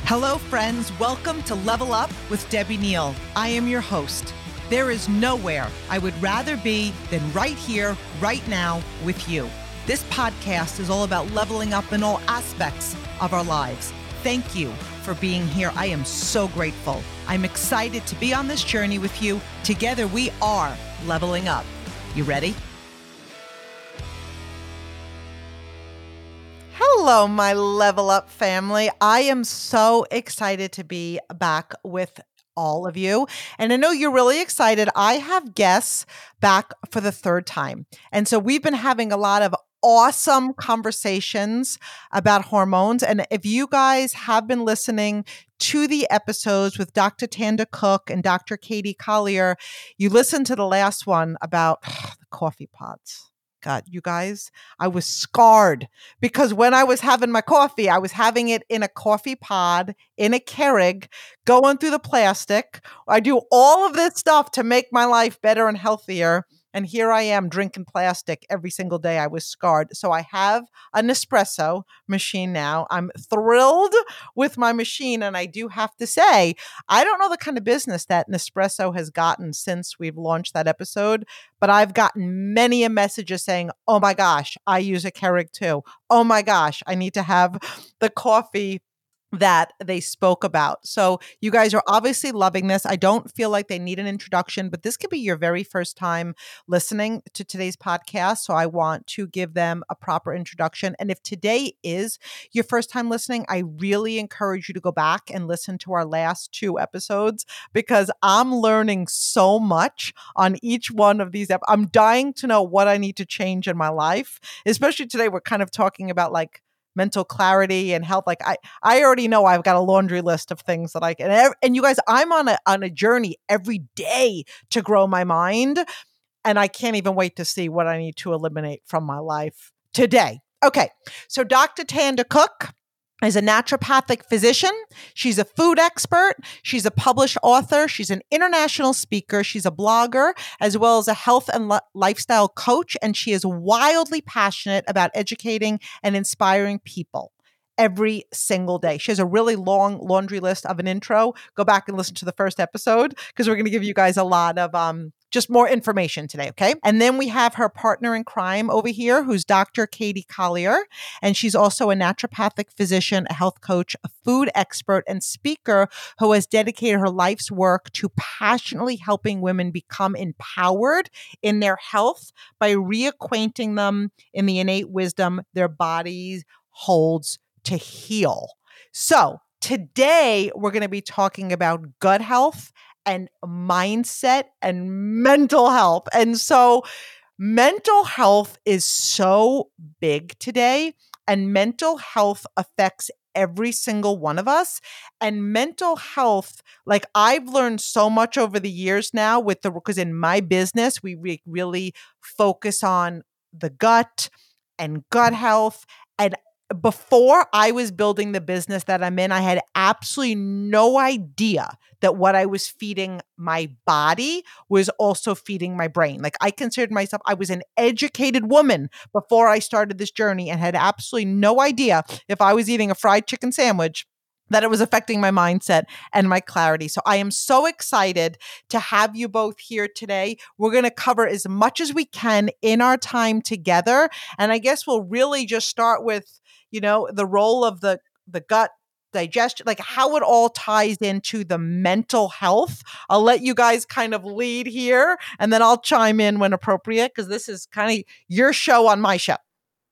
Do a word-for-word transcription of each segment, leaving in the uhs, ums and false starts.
Hello, friends. Welcome to Level Up with Debbie Neal. I am your host. There is nowhere I would rather be than right here, right now with you. This podcast is all about leveling up in all aspects of our lives. Thank you for being here. I am so grateful. I'm excited to be on this journey with you. Together, we are leveling up. You ready? Hello, my Level Up family. I am so excited to be back with all of you. And I know you're really excited. I have guests back for the third time. And so we've been having a lot of awesome conversations about hormones. And if you guys have been listening to the episodes with Doctor Tanda Cook and Doctor Katie Collier, you listened to the last one about ugh, the coffee pods. God, you guys, I was scarred because when I was having my coffee, I was having it in a coffee pod, in a Keurig, going through the plastic. I do all of this stuff to make my life better and healthier. And here I am drinking plastic every single day. I was scarred. So I have a Nespresso machine now. I'm thrilled with my machine. And I do have to say, I don't know the kind of business that Nespresso has gotten since we've launched that episode, but I've gotten many a messages saying, oh my gosh, I use a Keurig too. Oh my gosh, I need to have the coffee that they spoke about. So you guys are obviously loving this. I don't feel like they need an introduction, but this could be your very first time listening to today's podcast. So I want to give them a proper introduction. And if today is your first time listening, I really encourage you to go back and listen to our last two episodes because I'm learning so much on each one of these. Ep- I'm dying to know what I need to change in my life, especially today. We're kind of talking about like mental clarity and health. Like I, I already know I've got a laundry list of things that I can, and, and you guys, I'm on a, on a journey every day to grow my mind. And I can't even wait to see what I need to eliminate from my life today. Okay. So Doctor Tanda Cook is a naturopathic physician. She's a food expert. She's a published author. She's an international speaker. She's a blogger, as well as a health and li- lifestyle coach. And she is wildly passionate about educating and inspiring people every single day. She has a really long laundry list of an intro. Go back and listen to the first episode because we're going to give you guys a lot of um, just more information today, okay? And then we have her partner in crime over here, who's Doctor Katie Collier, and she's also a naturopathic physician, a health coach, a food expert, and speaker who has dedicated her life's work to passionately helping women become empowered in their health by reacquainting them in the innate wisdom their bodies holds to heal. So today we're going to be talking about gut health and mindset and mental health. And so mental health is so big today, and mental health affects every single one of us. And mental health, like I've learned so much over the years now with the, because in my business, we re- really focus on the gut and gut health. And before I was building the business that I'm in, I had absolutely no idea that what I was feeding my body was also feeding my brain. Like I considered myself, I was an educated woman before I started this journey and had absolutely no idea if I was eating a fried chicken sandwich that it was affecting my mindset and my clarity. So I am so excited to have you both here today. We're going to cover as much as we can in our time together. And I guess we'll really just start with, you know, the role of the, the gut digestion, like how it all ties into the mental health. I'll let you guys kind of lead here and then I'll chime in when appropriate because this is kind of your show on my show.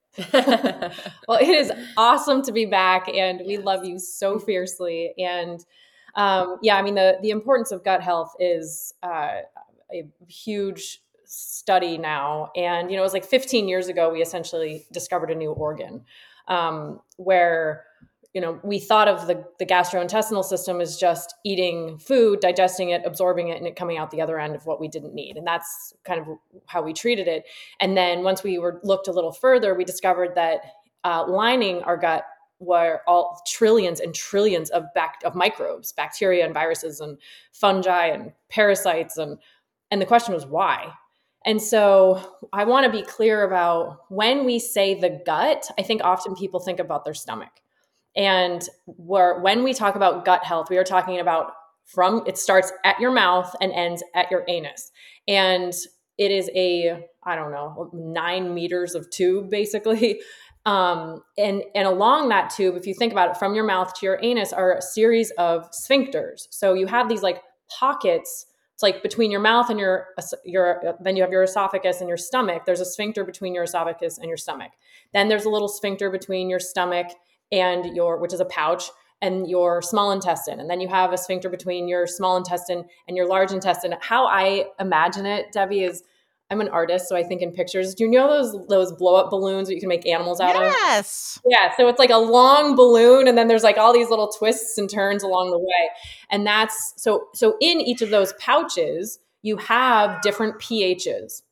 Well, it is awesome to be back and we love you so fiercely. And um, yeah, I mean, the, the importance of gut health is uh, a huge study now. And, you know, it was like fifteen years ago, we essentially discovered a new organ um, where, you know, we thought of the, the gastrointestinal system as just eating food, digesting it, absorbing it, and it coming out the other end of what we didn't need. And that's kind of how we treated it. And then once we were looked a little further, we discovered that uh, lining our gut were all trillions and trillions of bac- of microbes, bacteria and viruses and fungi and parasites. And, and the question was why? And so I want to be clear about when we say the gut, I think often people think about their stomach. And where, when we talk about gut health, we are talking about from, it starts at your mouth and ends at your anus. And it is a, I don't know, nine meters of tube, basically. Um, and, and along that tube, if you think about it, from your mouth to your anus are a series of sphincters. So you have these like pockets. It's like between your mouth and your, your, then you have your esophagus and your stomach. There's a sphincter between your esophagus and your stomach. Then there's a little sphincter between your stomach and your, which is a pouch, and your small intestine. And then you have a sphincter between your small intestine and your large intestine. How I imagine it, Debbie, is I'm an artist, so I think in pictures. Do you know those those blow up balloons that you can make animals out of? Yes. Yeah. So it's like a long balloon, and then there's like all these little twists and turns along the way. And that's so so in each of those pouches, you have different pHs.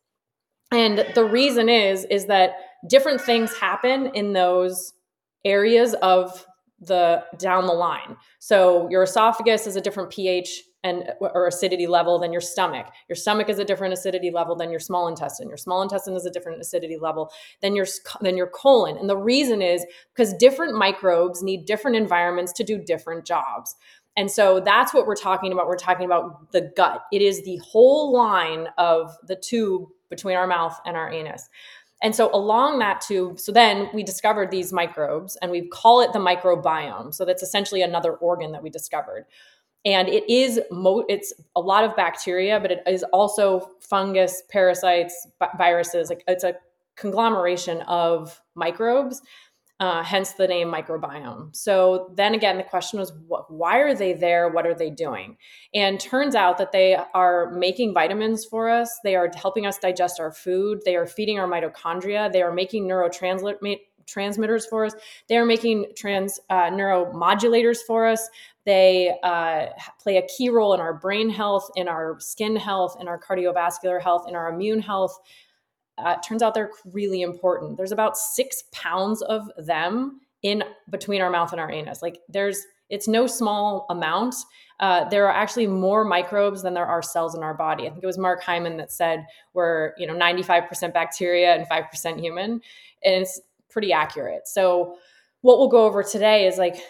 And the reason is, is that different things happen in those areas of the down the line. So your esophagus is a different pH and or acidity level than your stomach. Your stomach is a different acidity level than your small intestine. Your small intestine is a different acidity level than your than your colon. And the reason is because different microbes need different environments to do different jobs. And so that's what we're talking about. We're talking about the gut. It is the whole line of the tube between our mouth and our anus. And so along that tube, so then we discovered these microbes, and we call it the microbiome. So that's essentially another organ that we discovered. And it is, mo- it's a lot of bacteria, but it is also fungus, parasites, vi- viruses. Like it's a conglomeration of microbes, uh, hence the name microbiome. So then again, the question was, what, why are they there? What are they doing? And turns out that they are making vitamins for us. They are helping us digest our food. They are feeding our mitochondria. They are making neurotransmitters for us. They are making trans uh, neuromodulators for us. They uh, play a key role in our brain health, in our skin health, in our cardiovascular health, in our immune health. Uh, it turns out they're really important. There's about six pounds of them in between our mouth and our anus. Like there's, it's no small amount. Uh, there are actually more microbes than there are cells in our body. I think it was Mark Hyman that said we're, you know, ninety-five percent bacteria and five percent human. And it's pretty accurate. So what we'll go over today is like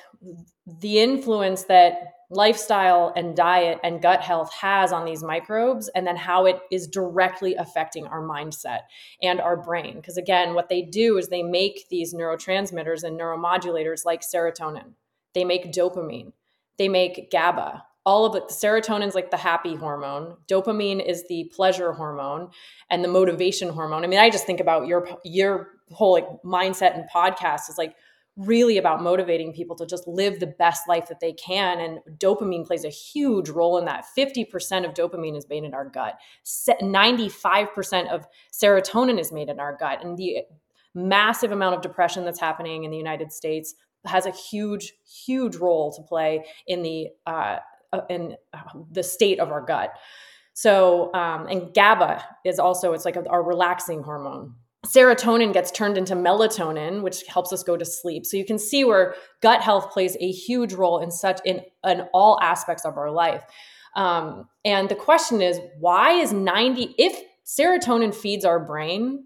the influence that lifestyle and diet and gut health has on these microbes, and then how it is directly affecting our mindset and our brain. Because again, what they do is they make these neurotransmitters and neuromodulators like serotonin. They make dopamine. They make GABA. All of it, serotonin is like the happy hormone. Dopamine is the pleasure hormone and the motivation hormone. I mean, I just think about your, your whole like mindset and podcast is like really about motivating people to just live the best life that they can. And dopamine plays a huge role in that. fifty percent of dopamine is made in our gut. ninety-five percent of serotonin is made in our gut. And the massive amount of depression that's happening in the United States has a huge, huge role to play in the, uh, in the state of our gut. So, um, and GABA is also, it's like a, our relaxing hormone. Serotonin gets turned into melatonin, which helps us go to sleep. So you can see where gut health plays a huge role in such in, in all aspects of our life. Um, and the question is, why is ninety, if serotonin feeds our brain,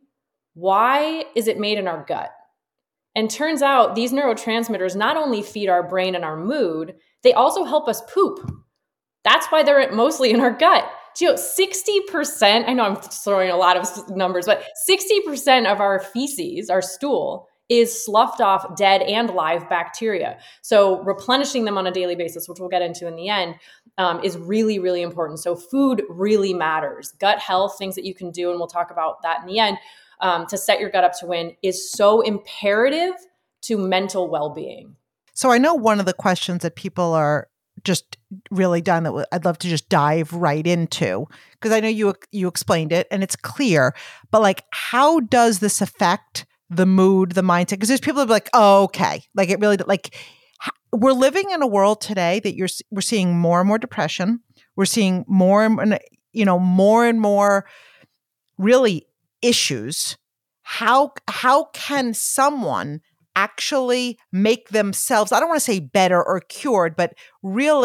why is it made in our gut? And turns out these neurotransmitters not only feed our brain and our mood, they also help us poop. That's why they're mostly in our gut. You know, sixty percent, I know I'm throwing a lot of numbers, but sixty percent of our feces, our stool, is sloughed off dead and live bacteria. So replenishing them on a daily basis, which we'll get into in the end, um, is really, really important. So food really matters. Gut health, things that you can do, and we'll talk about that in the end, um, to set your gut up to win is so imperative to mental well-being. So I know one of the questions that people are just really done that I'd love to just dive right into, because I know you you explained it and it's clear, but like, how does this affect the mood, the mindset? Because there's people that are like, oh, okay, like it really, like we're living in a world today that you're we're seeing more and more depression, we're seeing more and you know more and more really issues. How how can someone actually make themselves, I don't want to say better or cured, but really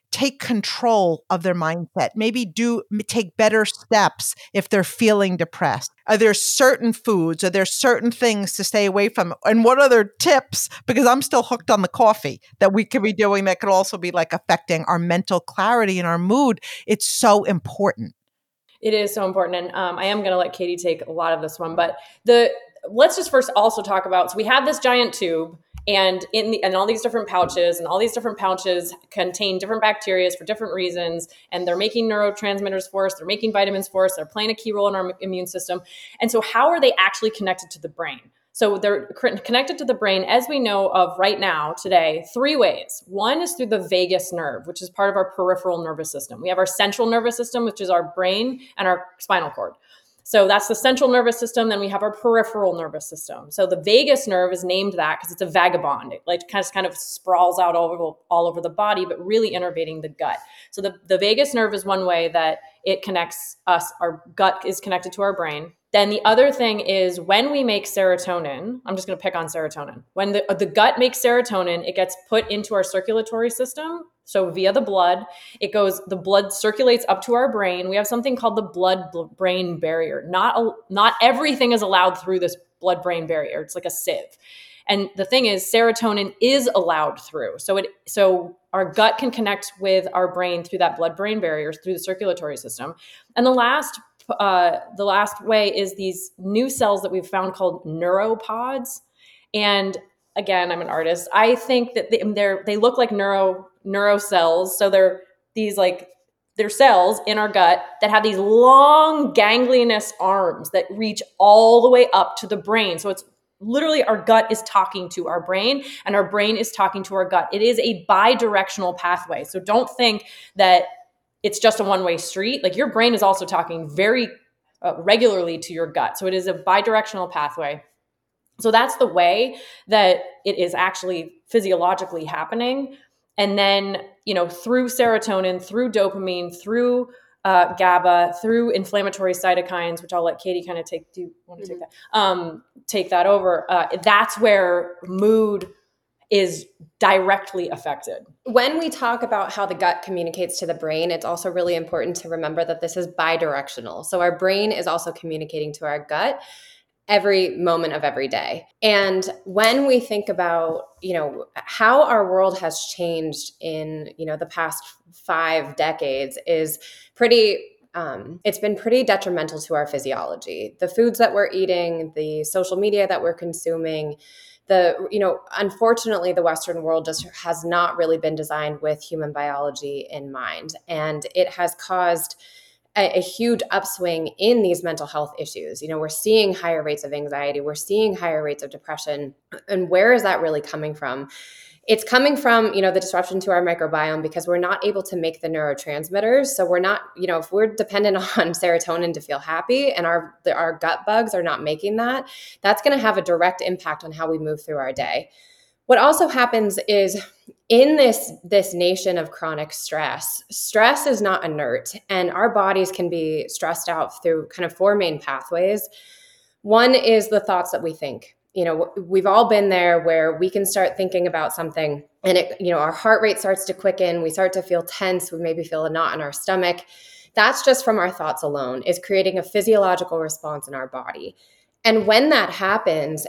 take control of their mindset, maybe do take better steps if they're feeling depressed? Are there certain foods? Are there certain things to stay away from? And what other tips? Because I'm still hooked on the coffee that we could be doing that could also be like affecting our mental clarity and our mood. It's so important. It is so important. And um, I am going to let Katie take a lot of this one, but the let's just first also talk about, so we have this giant tube, and in the, and all these different pouches, and all these different pouches contain different bacteria for different reasons. And they're making neurotransmitters for us. They're making vitamins for us. They're playing a key role in our immune system. And so how are they actually connected to the brain? So they're connected to the brain, as we know of right now, today, three ways. One is through the vagus nerve, which is part of our peripheral nervous system. We have our central nervous system, which is our brain and our spinal cord. So that's the central nervous system. Then we have our peripheral nervous system. So the vagus nerve is named that because it's a vagabond. It like kind of, kind of sprawls out all over, all over the body, but really innervating the gut. So the, the vagus nerve is one way that it connects us. Our gut is connected to our brain. Then the other thing is when we make serotonin, I'm just going to pick on serotonin. When the, the gut makes serotonin, it gets put into our circulatory system. So via the blood, it goes, the blood circulates up to our brain. We have something called the blood-brain barrier. Not, not everything is allowed through this blood-brain barrier. It's like a sieve. And the thing is, serotonin is allowed through. So it, so our gut can connect with our brain through that blood-brain barrier, through the circulatory system. And the last Uh, the last way is these new cells that we've found called neuropods. And again, I'm an artist. I think that they, they're, they look like neuro neuro cells. So they're these like, they're cells in our gut that have these long ganglinous arms that reach all the way up to the brain. So it's literally our gut is talking to our brain and our brain is talking to our gut. It is a bi-directional pathway. So don't think that it's just a one-way street. Like your brain is also talking very uh, regularly to your gut. So it is a bidirectional pathway. So that's the way that it is actually physiologically happening. And then, you know, through serotonin, through dopamine, through uh, GABA, through inflammatory cytokines, which I'll let Katie kind of take, do you want to mm-hmm. take that? Um, take that over. Uh, that's where mood is directly affected. When we talk about how the gut communicates to the brain, it's also really important to remember that this is bidirectional. So our brain is also communicating to our gut every moment of every day. And when we think about, you know, how our world has changed in, you know, the past five decades is pretty Um, it's been pretty detrimental to our physiology. The foods that we're eating, the social media that we're consuming, the, you know, unfortunately, the Western world just has not really been designed with human biology in mind. And it has caused a, a huge upswing in these mental health issues. You know, we're seeing higher rates of anxiety, we're seeing higher rates of depression. And where is that really coming from? It's coming from, you know, the disruption to our microbiome because we're not able to make the neurotransmitters. So we're not, you know, if we're dependent on serotonin to feel happy and our the, our gut bugs are not making that, that's going to have a direct impact on how we move through our day. What also happens is in this, this nation of chronic stress, stress is not inert, and our bodies can be stressed out through kind of four main pathways. One is the thoughts that we think. You know, we've all been there where we can start thinking about something and it, you know, our heart rate starts to quicken. We start to feel tense. We maybe feel a knot in our stomach. That's just from our thoughts alone, is creating a physiological response in our body. And when that happens,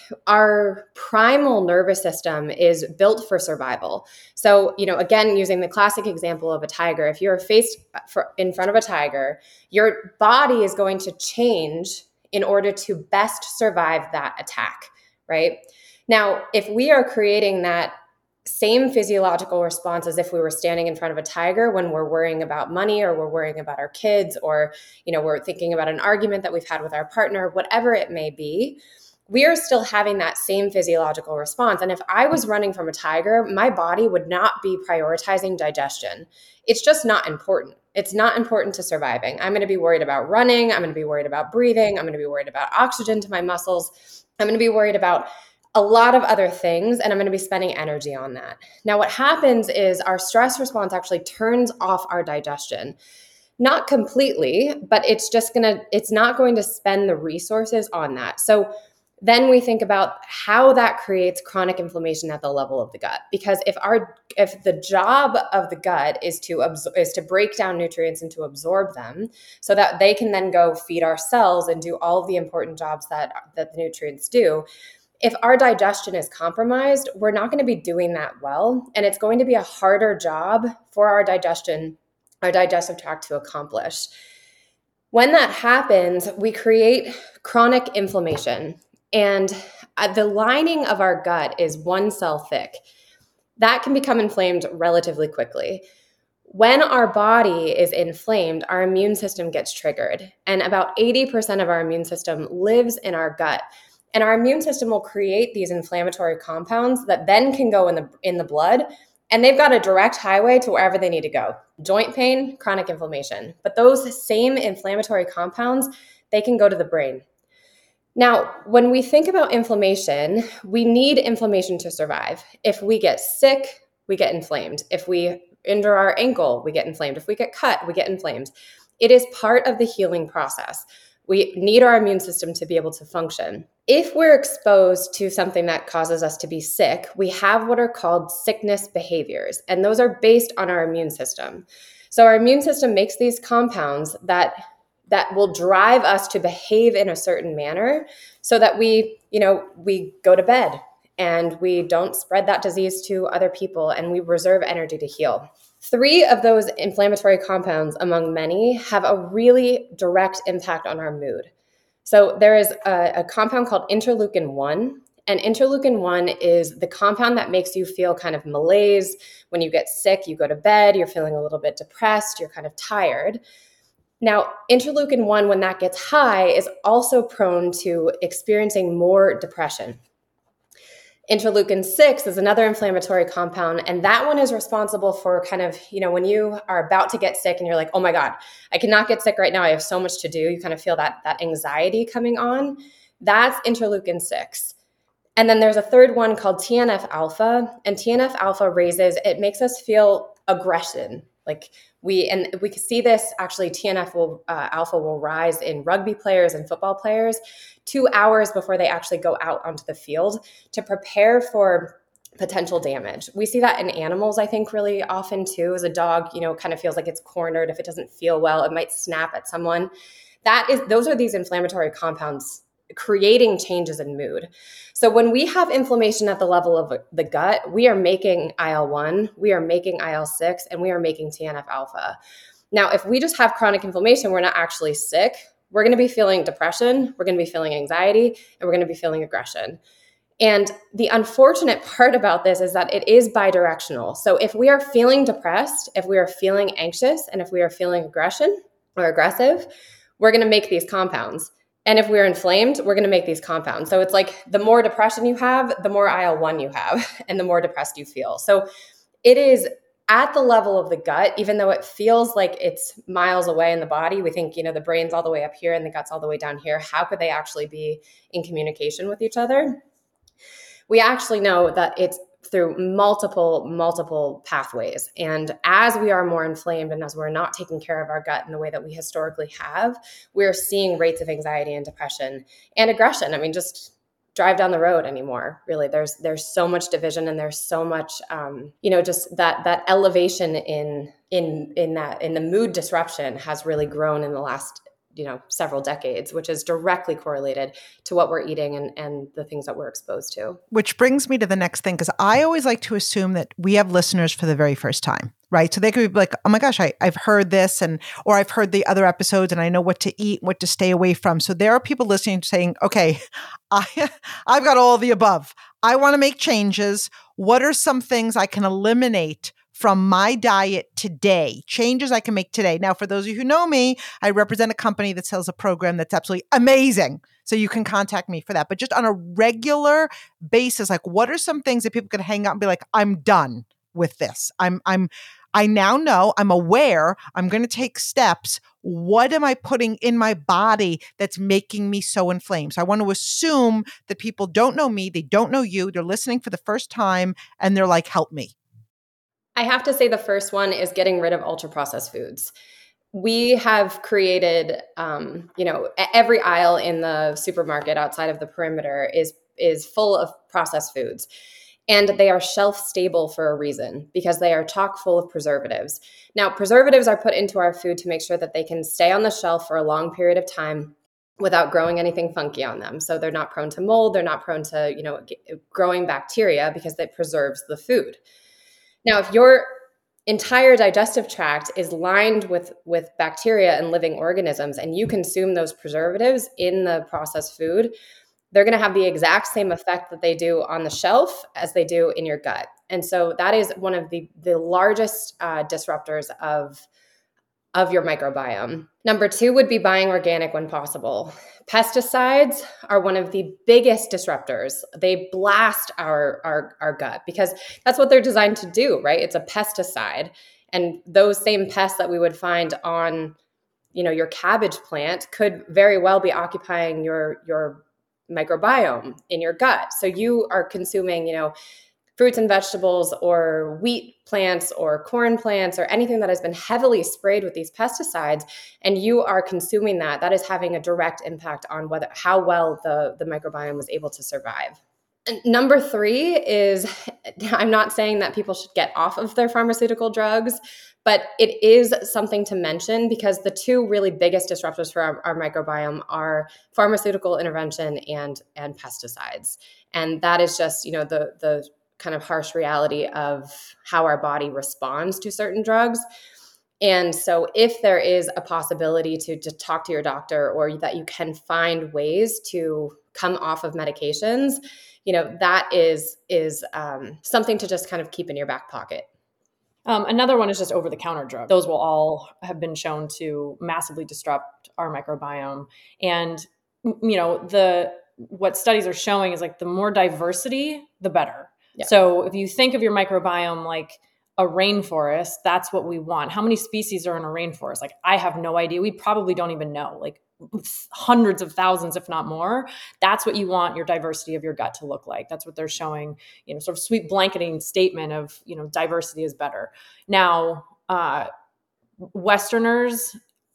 our primal nervous system is built for survival. So, you know, again, using the classic example of a tiger, if you're faced for, in front of a tiger, your body is going to change in order to best survive that attack, right? Now, if we are creating that same physiological response as if we were standing in front of a tiger when we're worrying about money or we're worrying about our kids or, you know, we're thinking about an argument that we've had with our partner, whatever it may be, we are still having that same physiological response. And if I was running from a tiger, my body would not be prioritizing digestion. It's just not important. It's not important to surviving. I'm going to be worried about running. I'm going to be worried about breathing. I'm going to be worried about oxygen to my muscles. I'm going to be worried about a lot of other things, and I'm going to be spending energy on that. Now, what happens is our stress response actually turns off our digestion. Not completely, but it's just going to, it's not going to spend the resources on that. So Then we think about how that creates chronic inflammation at the level of the gut. Because if our if the job of the gut is to absor- is to break down nutrients and to absorb them, so that they can then go feed our cells and do all of the important jobs that that the nutrients do. If our digestion is compromised, we're not going to be doing that well, and it's going to be a harder job for our digestion, our digestive tract to accomplish. When that happens, we create chronic inflammation. And the lining of our gut is one cell thick. That can become inflamed relatively quickly. When our body is inflamed, our immune system gets triggered. And about eighty percent of our immune system lives in our gut. And our immune system will create these inflammatory compounds that then can go in the, in the blood. And they've got a direct highway to wherever they need to go. Joint pain, chronic inflammation. But those same inflammatory compounds, they can go to the brain. Now, when we think about inflammation, we need inflammation to survive. If we get sick, we get inflamed. If we injure our ankle, we get inflamed. If we get cut, we get inflamed. It is part of the healing process. We need our immune system to be able to function. If we're exposed to something that causes us to be sick, we have what are called sickness behaviors, and those are based on our immune system. So our immune system makes these compounds that that will drive us to behave in a certain manner so that we, you know, we go to bed and we don't spread that disease to other people and we reserve energy to heal. Three of those inflammatory compounds, among many, have a really direct impact on our mood. So there is a, a compound called interleukin one, and interleukin one is the compound that makes you feel kind of malaise. When you get sick, you go to bed, you're feeling a little bit depressed, you're kind of tired. Now, interleukin one, when that gets high, is also prone to experiencing more depression. Interleukin six is another inflammatory compound, and that one is responsible for kind of, you know, when you are about to get sick and you're like, oh my God, I cannot get sick right now, I have so much to do. You kind of feel that, that anxiety coming on. That's interleukin six. And then there's a third one called T N F alpha, and T N F alpha raises, it makes us feel aggression. Like we, and we can see this actually, T N F will, uh, alpha will rise in rugby players and football players two hours before they actually go out onto the field to prepare for potential damage. We see that in animals, I think, really often too. As a dog, you know, kind of feels like it's cornered. If it doesn't feel well, it might snap at someone. That is, those are these inflammatory compounds creating changes in mood. So when we have inflammation at the level of the gut, we are making I L one, we are making I L six, and we are making T N F alpha. Now, if we just have chronic inflammation, we're not actually sick. We're going to be feeling depression, we're going to be feeling anxiety, and we're going to be feeling aggression. And the unfortunate part about this is that it is bidirectional. So if we are feeling depressed, if we are feeling anxious, and if we are feeling aggression or aggressive, we're going to make these compounds. And if we're inflamed, we're going to make these compounds. So it's like the more depression you have, the more I L one you have, and the more depressed you feel. So it is at the level of the gut, even though it feels like it's miles away in the body. We think, you know, the brain's all the way up here and the gut's all the way down here. How could they actually be in communication with each other? We actually know that it's through multiple, multiple pathways. And as we are more inflamed and as we're not taking care of our gut in the way that we historically have, we're seeing rates of anxiety and depression and aggression. I mean, just drive down the road anymore. Really, there's there's so much division and there's so much, um, you know, just that that elevation in in in that in the mood disruption has really grown in the last, you know, several decades, which is directly correlated to what we're eating and, and the things that we're exposed to. Which brings me to the next thing, because I always like to assume that we have listeners for the very first time, right? So they could be like, oh my gosh, I, I've heard this, and or I've heard the other episodes and I know what to eat, what to stay away from. So there are people listening saying, okay, I, I've got all the above. I want to make changes. What are some things I can eliminate from my diet today, changes I can make today? Now, for those of you who know me, I represent a company that sells a program that's absolutely amazing. So you can contact me for that. But just on a regular basis, like what are some things that people could hang out and be like, I'm done with this. I'm, I'm, I now know, I'm aware, I'm going to take steps. What am I putting in my body that's making me so inflamed? So I want to assume that people don't know me, they don't know you, they're listening for the first time, and they're like, help me. I have to say the first one is getting rid of ultra processed foods. we have created, um, you know, every aisle in the supermarket outside of the perimeter is is full of processed foods. And they are shelf stable for a reason, because they are chock full of preservatives. Now, preservatives are put into our food to make sure that they can stay on the shelf for a long period of time without growing anything funky on them. So they're not prone to mold, they're not prone to, you know, growing bacteria, because it preserves the food. Now, if your entire digestive tract is lined with, with bacteria and living organisms, and you consume those preservatives in the processed food, they're going to have the exact same effect that they do on the shelf as they do in your gut. And so that is one of the, the largest uh, disruptors of, of your microbiome. Number two would be buying organic when possible. Pesticides are one of the biggest disruptors. They blast our, our, our gut, because that's what they're designed to do, right? It's a pesticide. And those same pests that we would find on, you know, your cabbage plant could very well be occupying your, your microbiome in your gut. So you are consuming, you know, fruits and vegetables or wheat plants or corn plants or anything that has been heavily sprayed with these pesticides, and you are consuming that, that is having a direct impact on whether how well the, the microbiome was able to survive. And number three is, I'm not saying that people should get off of their pharmaceutical drugs, but it is something to mention, because the two really biggest disruptors for our, our microbiome are pharmaceutical intervention and and pesticides. And that is just, you know, the the kind of harsh reality of how our body responds to certain drugs. And so if there is a possibility to just talk to your doctor, or that you can find ways to come off of medications, you know, that is is um, something to just kind of keep in your back pocket. Um, another one is just over-the-counter drugs. Those will all have been shown to massively disrupt our microbiome. And, you know, the what studies are showing is like the more diversity, the better. Yeah. So if you think of your microbiome like a rainforest, that's what we want. How many species are in a rainforest? Like, I have no idea. We probably don't even know. Like, hundreds of thousands, if not more. That's what you want your diversity of your gut to look like. That's what they're showing, you know, sort of sweet blanketing statement of, you know, diversity is better. Now, uh, Westerners,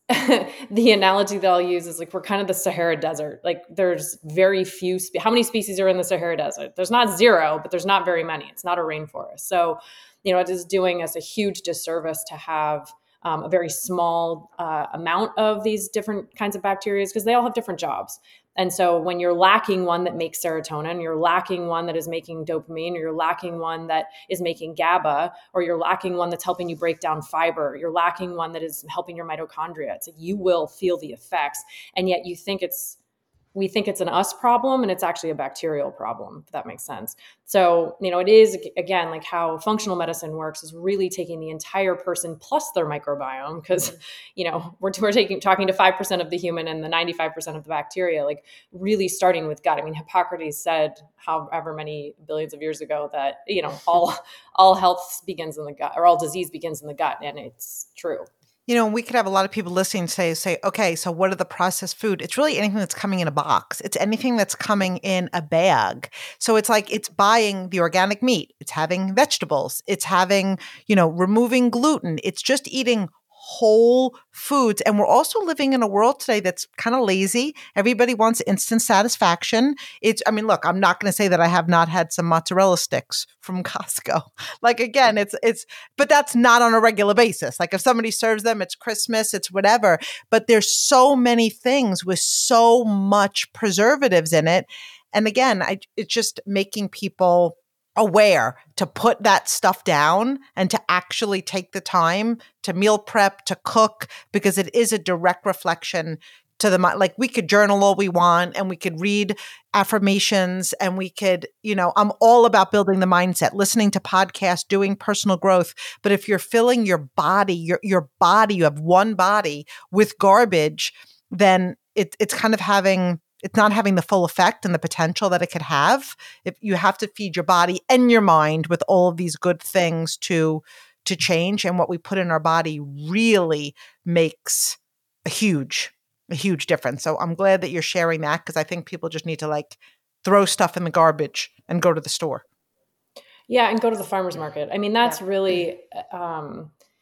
the analogy that I'll use is like, we're kind of the Sahara Desert. Like, there's very few, spe- how many species are in the Sahara Desert? There's not zero, but there's not very many. It's not a rainforest. So, you know, it is doing us a huge disservice to have Um, a very small uh, amount of these different kinds of bacteria, because they all have different jobs. And so when you're lacking one that makes serotonin, you're lacking one that is making dopamine, or you're lacking one that is making GABA, or you're lacking one that's helping you break down fiber, you're lacking one that is helping your mitochondria. It's like, you will feel the effects. And yet you think it's, we think it's an us problem, and it's actually a bacterial problem, if that makes sense. So, you know, it is, again, like how functional medicine works is really taking the entire person plus their microbiome, because, you know, we're, we're taking, talking to five percent of the human and the ninety-five percent of the bacteria, like really starting with gut. I mean, Hippocrates said however many billions of years ago that, you know, all, all health begins in the gut, or all disease begins in the gut. And it's true. You know, we could have a lot of people listening say, say, okay, so what are the processed food? It's really anything that's coming in a box. It's anything that's coming in a bag. So it's like, it's buying the organic meat. It's having vegetables. It's having, you know, removing gluten. It's just eating whole foods. And we're also living in a world today that's kind of lazy. Everybody wants instant satisfaction. It's, I mean, look, I'm not going to say that I have not had some mozzarella sticks from Costco. Like, again, it's, it's, but that's not on a regular basis. Like, if somebody serves them, it's Christmas, it's whatever. But there's so many things with so much preservatives in it. And again, I, it's just making people aware to put that stuff down and to actually take the time to meal prep, to cook, because it is a direct reflection to the mind. Like, we could journal all we want, and we could read affirmations, and we could, you know, I'm all about building the mindset, listening to podcasts, doing personal growth. But if you're filling your body, your, your body, you have one body with garbage, then it, it's kind of having, it's not having the full effect and the potential that it could have. If you have to feed your body and your mind with all of these good things to, to change. And what we put in our body really makes a huge, a huge difference. So I'm glad that you're sharing that, because I think people just need to like throw stuff in the garbage and go to the store. Yeah. And go to the farmer's market. I mean, that's yeah. really, um,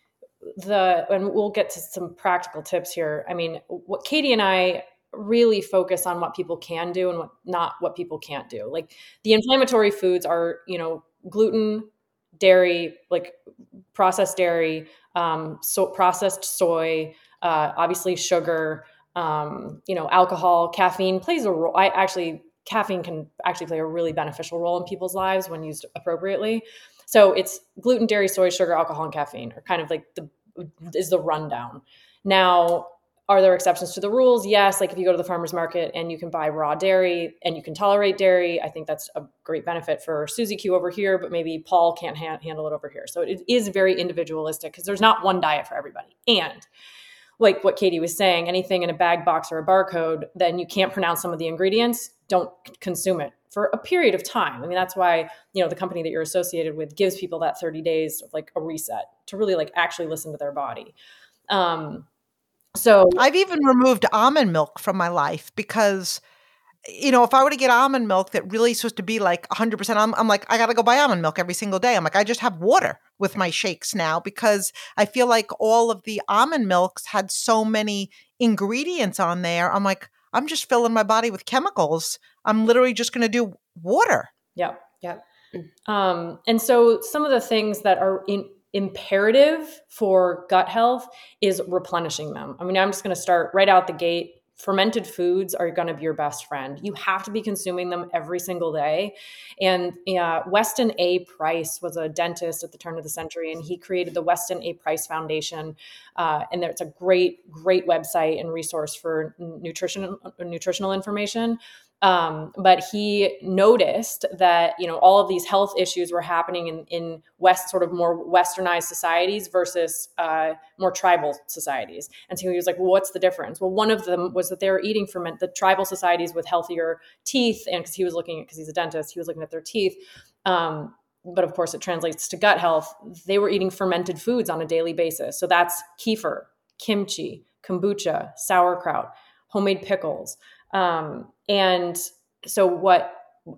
the, and we'll get to some practical tips here. I mean, what Katie and I really focus on what people can do and what not what people can't do. Like the inflammatory foods are, you know, gluten, dairy, like processed dairy, um, so processed soy, uh, obviously sugar, um, you know, alcohol, caffeine plays a role. I actually, caffeine can actually play a really beneficial role in people's lives when used appropriately. So it's gluten, dairy, soy, sugar, alcohol, and caffeine are kind of like the, is the rundown. Now, are there exceptions to the rules? Yes. Like if you go to the farmer's market and you can buy raw dairy and you can tolerate dairy, I think that's a great benefit for Susie Q over here, but maybe Paul can't ha- handle it over here. So it is very individualistic because there's not one diet for everybody. And like what Katie was saying, anything in a bag, box, or a barcode, then you can't pronounce some of the ingredients, don't consume it for a period of time. I mean, that's why, you know, the company that you're associated with gives people that thirty days of like a reset to really like actually listen to their body. Um, so I've even removed almond milk from my life because, you know, if I were to get almond milk that really is supposed to be like one hundred percent, I'm, I'm like, I got to go buy almond milk every single day. I'm like, I just have water with my shakes now because I feel like all of the almond milks had so many ingredients on there. I'm like, I'm just filling my body with chemicals. I'm literally just going to do water. Yeah. Yeah. Um, and so some of the things that are in, imperative for gut health is replenishing them. I mean, I'm just going to start right out the gate. Fermented foods are going to be your best friend. You have to be consuming them every single day. And uh, Weston A. Price was a dentist at the turn of the century, and he created the Weston A. Price Foundation. Uh, and it's a great, great website and resource for nutrition, nutritional information. Um, but he noticed that, you know, all of these health issues were happening in, in West, sort of more westernized societies versus uh, more tribal societies. And so he was like, well, what's the difference? Well, one of them was that they were eating ferment, the tribal societies with healthier teeth. And because he was looking at, because he's a dentist, he was looking at their teeth. Um, but of course it translates to gut health. They were eating fermented foods on a daily basis. So that's kefir, kimchi, kombucha, sauerkraut, homemade pickles. Um, and so what,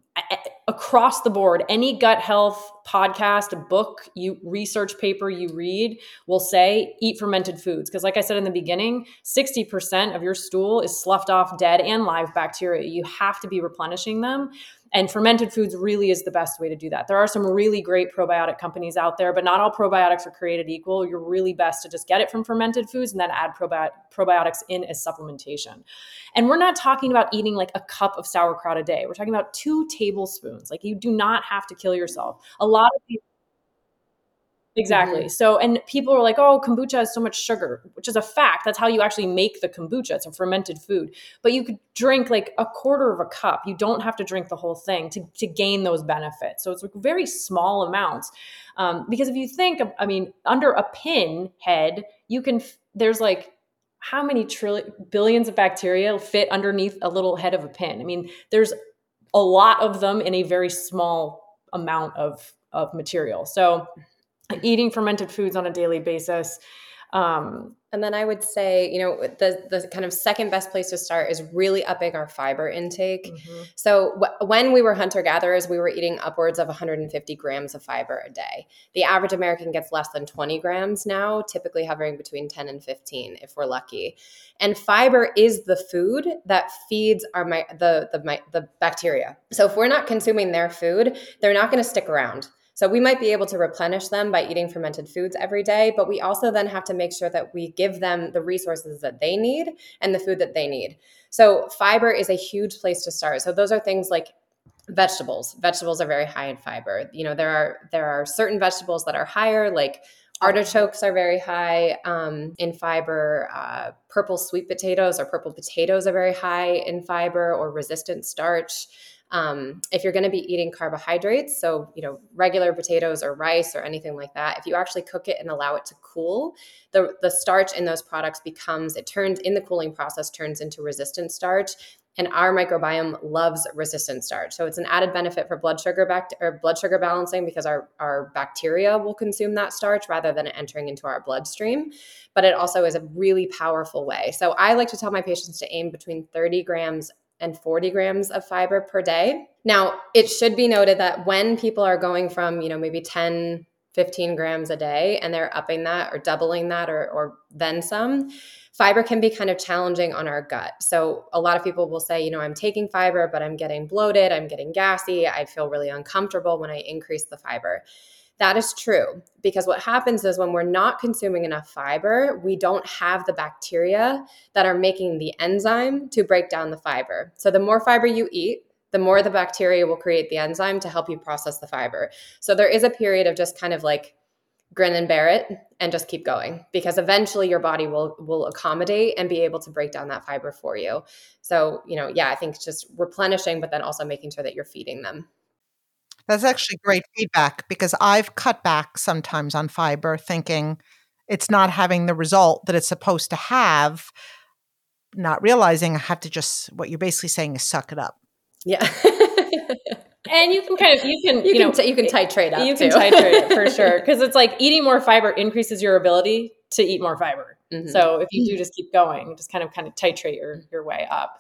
across the board, any gut health podcast, book, you research paper you read will say, eat fermented foods. Because like I said in the beginning, sixty percent of your stool is sloughed off dead and live bacteria. You have to be replenishing them. And fermented foods really is the best way to do that. There are some really great probiotic companies out there, but not all probiotics are created equal. You're really best to just get it from fermented foods and then add probi- probiotics in as supplementation. And we're not talking about eating like a cup of sauerkraut a day. We're talking about two tablespoons. Like you do not have to kill yourself. A lot of people Exactly. Mm-hmm. So, and people are like, oh, kombucha has so much sugar, which is a fact. That's how you actually make the kombucha. It's a fermented food. But you could drink like a quarter of a cup. You don't have to drink the whole thing to, to gain those benefits. So it's like very small amounts. Um, because if you think, of, I mean, under a pin head, you can, there's like, how many trillion, billions of bacteria fit underneath a little head of a pin? I mean, there's a lot of them in a very small amount of, of material. So eating fermented foods on a daily basis. Um, and then I would say, you know, the the kind of second best place to start is really upping our fiber intake. Mm-hmm. So w- when we were hunter-gatherers, we were eating upwards of one hundred fifty grams of fiber a day. The average American gets less than twenty grams now, typically hovering between ten and fifteen if we're lucky. And fiber is the food that feeds our my, the, the, my, the bacteria. So if we're not consuming their food, they're not going to stick around. So we might be able to replenish them by eating fermented foods every day, but we also then have to make sure that we give them the resources that they need and the food that they need. So fiber is a huge place to start. So those are things like vegetables. Vegetables are very high in fiber. You know, there are there are certain vegetables that are higher, like artichokes are very high um, in fiber. Uh, purple sweet potatoes or purple potatoes are very high in fiber or resistant starch. Um, if you're going to be eating carbohydrates, so, you know, regular potatoes or rice or anything like that, if you actually cook it and allow it to cool, the, the starch in those products becomes, it turns in the cooling process, turns into resistant starch. And our microbiome loves resistant starch. So it's an added benefit for blood sugar bact- or blood sugar balancing because our, our bacteria will consume that starch rather than it entering into our bloodstream. But it also is a really powerful way. So I like to tell my patients to aim between thirty grams and forty grams of fiber per day. Now, it should be noted that when people are going from, you know, maybe ten, fifteen grams a day and they're upping that or doubling that or, or then some, fiber can be kind of challenging on our gut. So a lot of people will say, you know, I'm taking fiber, but I'm getting bloated, I'm getting gassy, I feel really uncomfortable when I increase the fiber. That is true, because what happens is when we're not consuming enough fiber, we don't have the bacteria that are making the enzyme to break down the fiber. So the more fiber you eat, the more the bacteria will create the enzyme to help you process the fiber. So there is a period of just kind of like grin and bear it and just keep going, because eventually your body will will accommodate and be able to break down that fiber for you. So, you know, yeah, I think just replenishing, but then also making sure that you're feeding them. That's actually great feedback, because I've cut back sometimes on fiber thinking it's not having the result that it's supposed to have, not realizing I have to just, what you're basically saying is suck it up. Yeah. And you can kind of, you can, you, you can know, t- you can titrate up You too. can titrate it for sure. Because it's like eating more fiber increases your ability to eat more fiber. Mm-hmm. So if you do just keep going, just kind of kind of titrate your, your way up.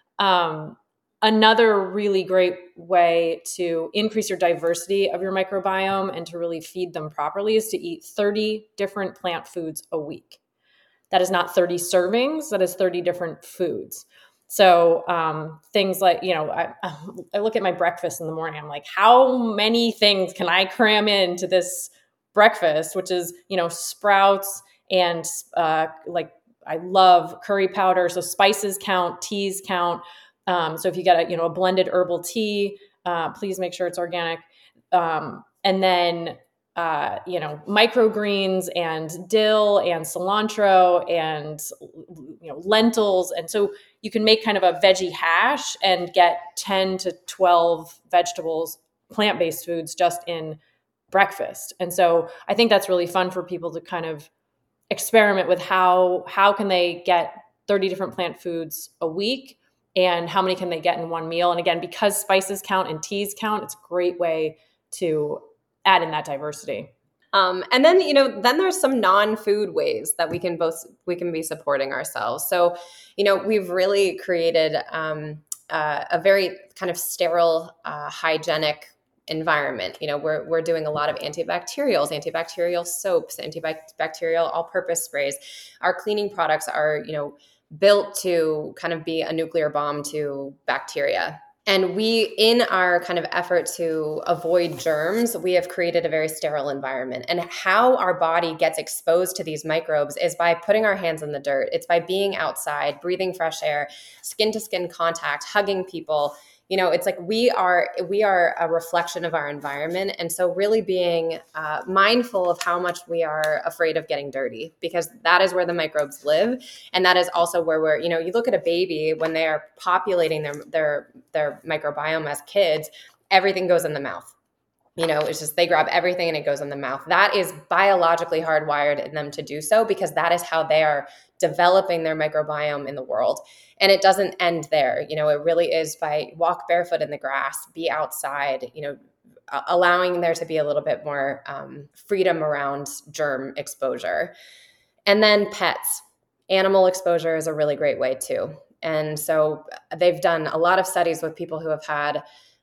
Um, another really great way to increase your diversity of your microbiome and to really feed them properly is to eat thirty different plant foods a week. That is not thirty servings, that is thirty different foods. So um, things like, you know, I, I look at my breakfast in the morning. I'm like, how many things can I cram into this breakfast, which is, you know, sprouts and uh, like I love curry powder. So spices count, teas count. Um, so if you get a, you know, a blended herbal tea, uh, please make sure it's organic. Um, and then Uh, you know, microgreens and dill and cilantro and, you know, lentils. And so you can make kind of a veggie hash and get ten to twelve vegetables, plant-based foods just in breakfast. And so I think that's really fun for people to kind of experiment with how, how can they get thirty different plant foods a week and how many can they get in one meal? And again, because spices count and teas count, it's a great way to add in that diversity. Um, and then, you know, then there's some non-food ways that we can both, we can be supporting ourselves. So, you know, we've really created um, uh, a very kind of sterile, uh, hygienic environment. You know, we're, we're doing a lot of antibacterials, antibacterial soaps, antibacterial all-purpose sprays. Our cleaning products are, you know, built to kind of be a nuclear bomb to bacteria. And we, in our kind of effort to avoid germs, we have created a very sterile environment. And how our body gets exposed to these microbes is by putting our hands in the dirt. It's by being outside, breathing fresh air, skin to skin contact, hugging people. You know, it's like we are we are a reflection of our environment. And so really being uh, mindful of how much we are afraid of getting dirty, because that is where the microbes live. And that is also where we're, you know, you look at a baby when they are populating their their their microbiome as kids, everything goes in the mouth. You know, it's just they grab everything and it goes in the mouth. That is biologically hardwired in them to do so, because that is how they are developing their microbiome in the world. And it doesn't end there. You know, it really is by walk barefoot in the grass, be outside, you know, allowing there to be a little bit more um, freedom around germ exposure. And then pets, animal exposure is a really great way too. And so they've done a lot of studies with people who have had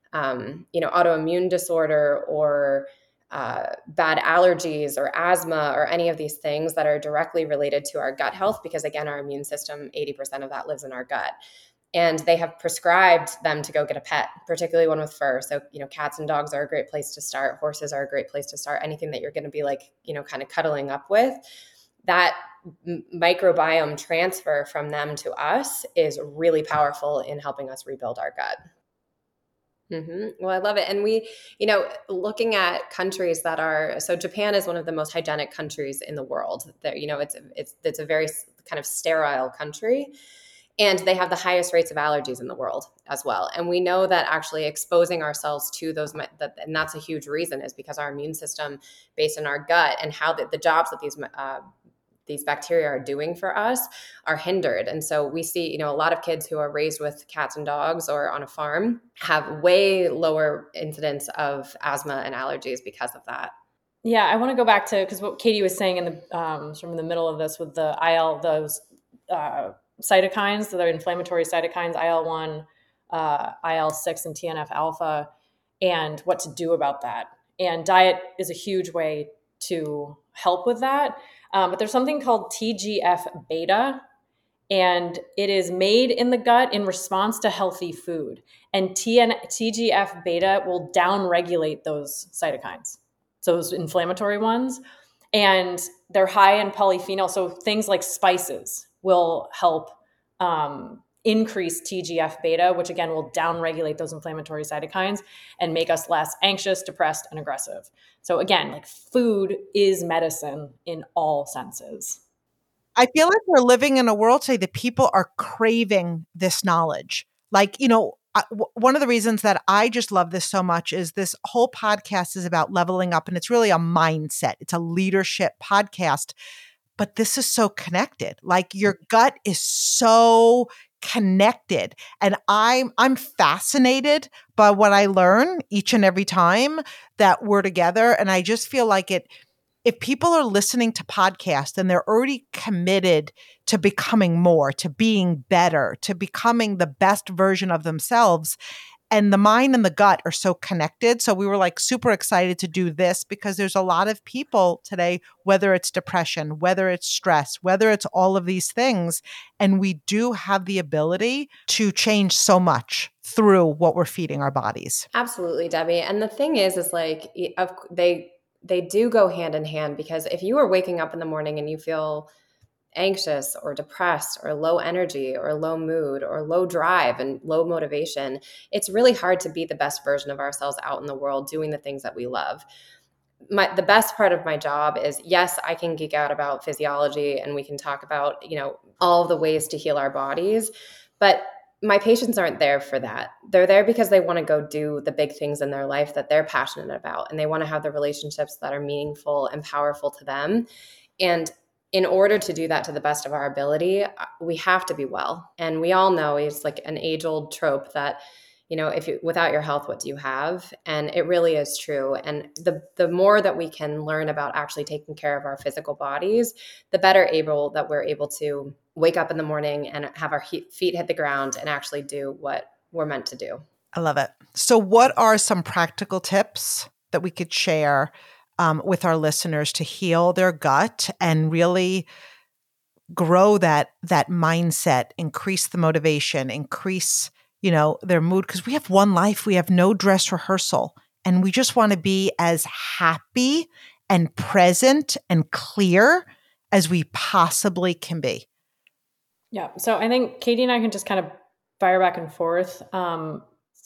Um, you know, autoimmune disorder or uh, bad allergies or asthma or any of these things that are directly related to our gut health, because again, our immune system, eighty percent of that lives in our gut. And they have prescribed them to go get a pet, particularly one with fur. So, you know, cats and dogs are a great place to start. Horses are a great place to start. Anything that you're going to be like, you know, kind of cuddling up with. That m- microbiome transfer from them to us is really powerful in helping us rebuild our gut. Mm-hmm. Well, I love it. And we, you know, looking at countries that are, so Japan is one of the most hygienic countries in the world. There, you know, it's, it's, it's a very kind of sterile country, and they have the highest rates of allergies in the world as well. And we know that actually exposing ourselves to those, that, and that's a huge reason, is because our immune system based on our gut and how the, the jobs that these, uh, these bacteria are doing for us are hindered. And so we see, you know, a lot of kids who are raised with cats and dogs or on a farm have way lower incidence of asthma and allergies because of that. Yeah, I want to go back to, because what Katie was saying in the um, sort of in the middle of this with the I L, those uh, cytokines, that are inflammatory cytokines, I L one, uh, I L six, and T N F alpha, and what to do about that. And diet is a huge way to help with that. Um, but there's something called T G F beta, and it is made in the gut in response to healthy food. And T G F beta will downregulate those cytokines, so those inflammatory ones. And they're high in polyphenol. So things like spices will help um, increase T G F beta, which again will downregulate those inflammatory cytokines and make us less anxious, depressed, and aggressive. So again, like food is medicine in all senses. I feel like we're living in a world today that people are craving this knowledge. Like, you know, I, w- one of the reasons that I just love this so much is this whole podcast is about leveling up, and it's really a mindset. It's a leadership podcast, but this is so connected. Like your gut is so connected, and I'm I'm fascinated by what I learn each and every time that we're together, and I just feel like it. If people are listening to podcasts and they're already committed to becoming more, to being better, to becoming the best version of themselves, and the mind and the gut are so connected. So we were like super excited to do this because there's a lot of people today, whether it's depression, whether it's stress, whether it's all of these things. And we do have the ability to change so much through what we're feeding our bodies. Absolutely, Debbie. And the thing is, is like, of they, they do go hand in hand, because if you are waking up in the morning and you feel anxious or depressed or low energy or low mood or low drive and low motivation, it's really hard to be the best version of ourselves out in the world doing the things that we love. My, the best part of my job is, yes, I can geek out about physiology and we can talk about, you know, all of the ways to heal our bodies, but my patients aren't there for that. They're there because they want to go do the big things in their life that they're passionate about, and they want to have the relationships that are meaningful and powerful to them. And in order to do that to the best of our ability, we have to be well. And we all know it's like an age-old trope that, you know, if you, without your health, what do you have? And it really is true. And the the more that we can learn about actually taking care of our physical bodies, the better able that we're able to wake up in the morning and have our he- feet hit the ground and actually do what we're meant to do. I love it. So what are some practical tips that we could share um, with our listeners to heal their gut and really grow that that mindset, increase the motivation, increase, you know, their mood? Because we have one life, we have no dress rehearsal, and we just want to be as happy and present and clear as we possibly can be. Yeah. So I think Katie and I can just kind of fire back and forth. Um,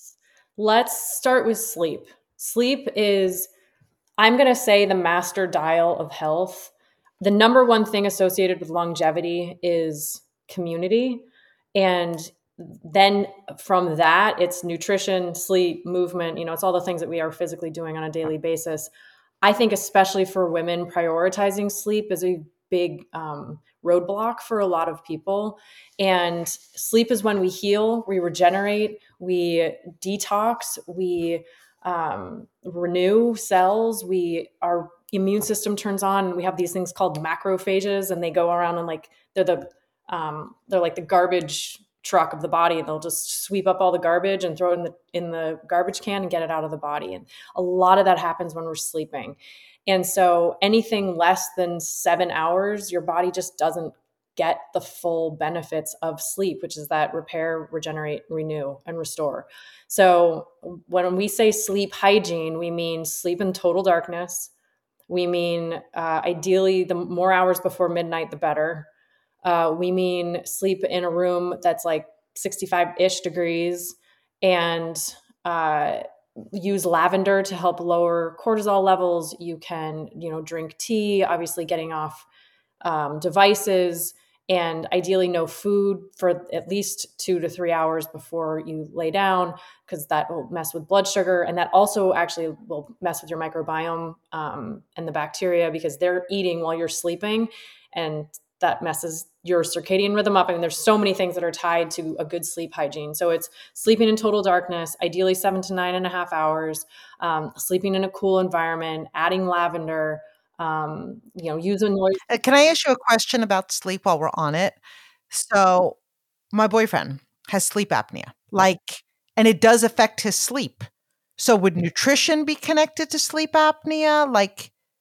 let's start with sleep. Sleep is, I'm going to say, the master dial of health. The number one thing associated with longevity is community. And then from that, it's nutrition, sleep, movement. You know, it's all the things that we are physically doing on a daily basis. I think especially for women, prioritizing sleep is a big um, roadblock for a lot of people. And sleep is when we heal, we regenerate, we detox, we um, renew cells, we our immune system turns on, and we have these things called macrophages, and they go around and like they're the um, they're like the garbage truck of the body, and they'll just sweep up all the garbage and throw it in the in the garbage can and get it out of the body. And a lot of that happens when we're sleeping. And so anything less than seven hours, your body just doesn't get the full benefits of sleep, which is that repair, regenerate, renew, and restore. So when we say sleep hygiene, we mean sleep in total darkness. We mean uh, ideally the more hours before midnight, the better. Uh, we mean sleep in a room that's like sixty-five-ish degrees, and uh, use lavender to help lower cortisol levels. You can, you know, drink tea, obviously getting off um, devices, and ideally no food for at least two to three hours before you lay down, because that will mess with blood sugar. And that also actually will mess with your microbiome um, and the bacteria, because they're eating while you're sleeping, and that messes your circadian rhythm up. I mean, there's so many things that are tied to a good sleep hygiene. So it's sleeping in total darkness, ideally seven to nine and a half hours, um, sleeping in a cool environment, adding lavender, um, you know, using noise. Uh, Can I ask you a question about sleep while we're on it? So my boyfriend has sleep apnea, like, and it does affect his sleep. So would nutrition be connected to sleep apnea? Like,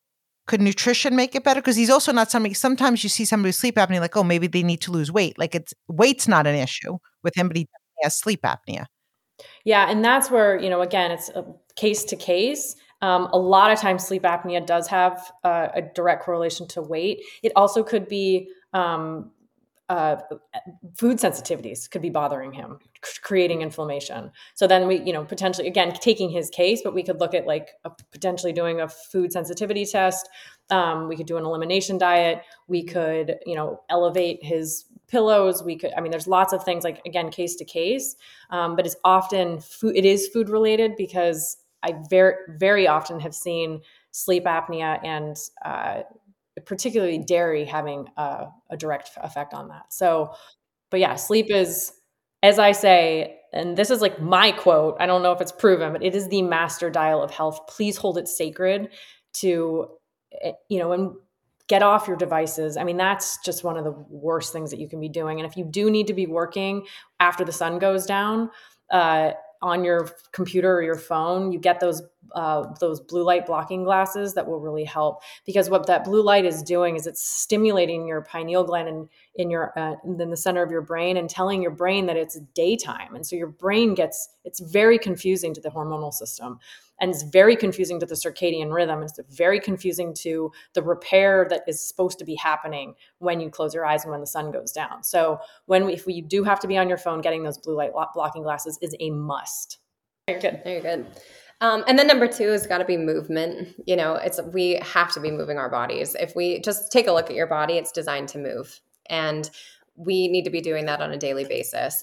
Could nutrition make it better? Because he's also not somebody, sometimes you see somebody with sleep apnea, like, oh, maybe they need to lose weight. Like it's weight's not an issue with him, but he has sleep apnea. Yeah. And that's where, you know, again, it's a case to case. Um, a lot of times sleep apnea does have uh, a direct correlation to weight. It also could be um, uh, food sensitivities could be bothering him, c- creating inflammation. So then we, you know, potentially, again, taking his case, but we could look at like a, potentially doing a food sensitivity test. Um, we could do an elimination diet. We could, you know, elevate his pillows. We could, I mean, there's lots of things like, again, case to case, um, but it's often food, it is food related because I very, very often have seen sleep apnea and, uh, particularly dairy having a, a direct effect on that. So, but yeah, sleep is, as I say, and this is like my quote, I don't know if it's proven, but it is the master dial of health. Please hold it sacred to, you know, and get off your devices. I mean, that's just one of the worst things that you can be doing. And if you do need to be working after the sun goes down, uh, on your computer or your phone, you get those uh, those blue light blocking glasses that will really help, because what that blue light is doing is it's stimulating your pineal gland in, in your uh, in the center of your brain and telling your brain that it's daytime. And so your brain gets, it's very confusing to the hormonal system, and it's very confusing to the circadian rhythm. It's very confusing to the repair that is supposed to be happening when you close your eyes and when the sun goes down. So when we, if we do have to be on your phone, getting those blue light blocking glasses is a must. You're good. You're good. Um, and then number two has got to be movement. You know, it's, we have to be moving our bodies. If we just take a look at your body, it's designed to move, and we need to be doing that on a daily basis.